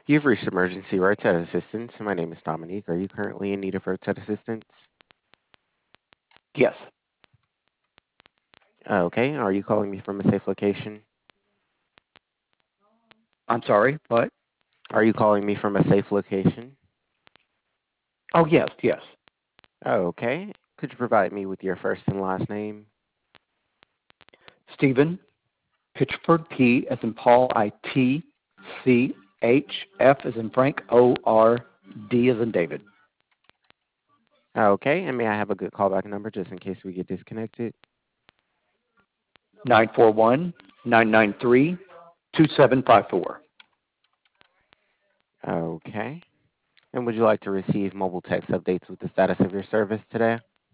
You've reached emergency roadside assistance. My name is Dominique. Are you currently in need of roadside assistance? Yes. Okay. Are you calling me from a safe location? I'm sorry, what? Are you calling me from a safe location? Oh, yes, yes. Okay. Could you provide me with your first and last name? Stephen Pitchford, P as in Paul, I-T, C, H, F as in Frank, O-R, D as in David. Okay. And may I have a good callback number just in case we get disconnected? 941-993-2754. Okay. And would you like to receive mobile text updates with the status of your service today?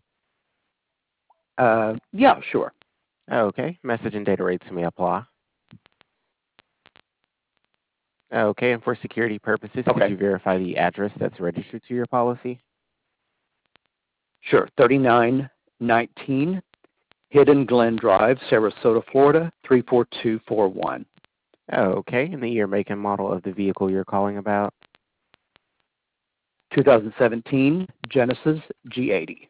Yeah, sure. Okay. Message and data rates may apply. Okay. And for security purposes, could Okay, you verify the address that's registered to your policy? sure. 3919 Hidden Glen Drive, Sarasota, Florida, 34241. Okay. And the year, make, and model of the vehicle you're calling about? 2017 Genesis G80.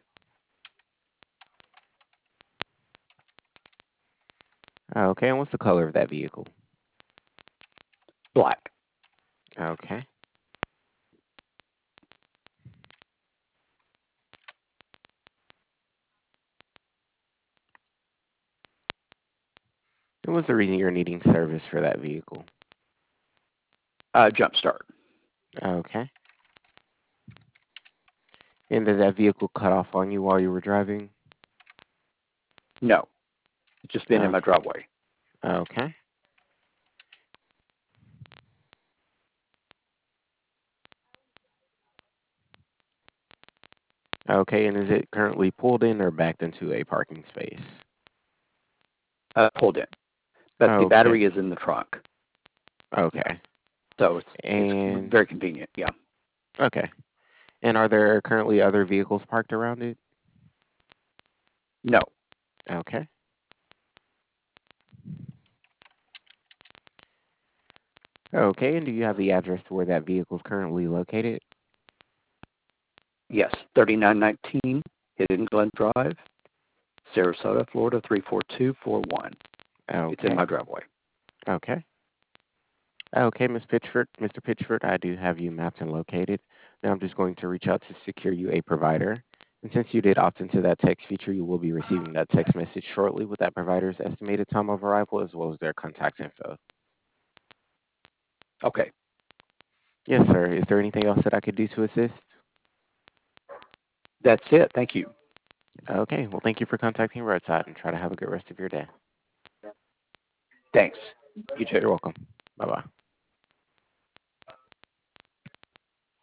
Okay. And what's the color of that vehicle? Black. Okay. And what's the reason you're needing service for that vehicle? Jump start. Okay. And did that vehicle cut off on you while you were driving? No, it's just been in my Okay. driveway. Okay. Okay. And is it currently pulled in or backed into a parking space? Pulled in. But the Okay. battery is in the trunk. Yeah. Okay. So it's And very convenient. Yeah. okay. And are there currently other vehicles parked around it? No. Okay. Okay. And do you have the address to where that vehicle is currently located? Yes. 3919 Hidden Glen Drive, Sarasota, Florida 34241. It's in Okay. my driveway. Okay. Okay, Ms. Pitchford, Mr. Pitchford, I do have you mapped and located. Now I'm just going to reach out to secure you a provider. And since you did opt into that text feature, you will be receiving that text message shortly with that provider's estimated time of arrival as well as their contact info. Okay. Yes, sir. Is there anything else that I could do to assist? That's it. Thank you. Okay, well, thank you for contacting Roadside and try to have a good rest of your day. Thanks. You too. You're welcome. Bye-bye.